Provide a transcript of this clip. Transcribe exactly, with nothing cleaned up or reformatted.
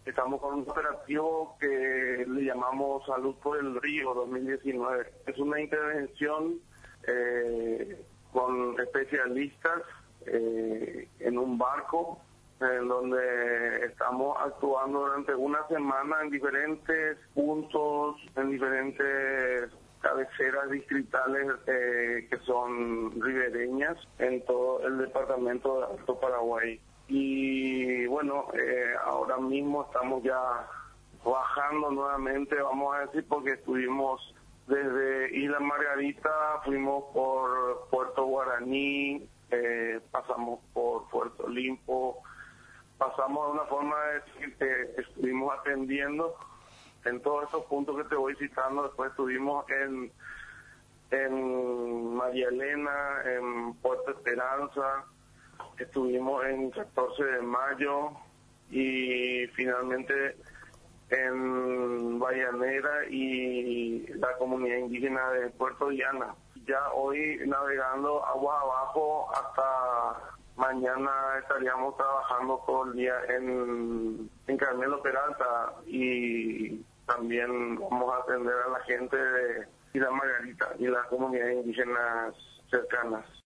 Estamos con un operativo que le llamamos Salud por el Río dos mil diecinueve. Es una intervención eh, con especialistas eh, en un barco en donde estamos actuando durante una semana en diferentes puntos, en diferentes cabeceras distritales eh, que son ribereñas en todo el departamento de Alto Paraguay. Y bueno, eh, ahora mismo estamos ya bajando nuevamente, vamos a decir, porque estuvimos desde Isla Margarita, fuimos por Puerto Guaraní, eh, pasamos por Puerto Limpo, pasamos de una forma de decir que estuvimos atendiendo en todos estos puntos que te voy citando. Después estuvimos en, en María Elena, en Puerto Esperanza, estuvimos en catorce de mayo y finalmente en Vallanera y la comunidad indígena de Puerto Diana. Ya hoy navegando aguas abajo hasta mañana estaríamos trabajando todo el día en, en Carmelo Peralta y también vamos a atender a la gente de Isla Margarita y las comunidades indígenas cercanas.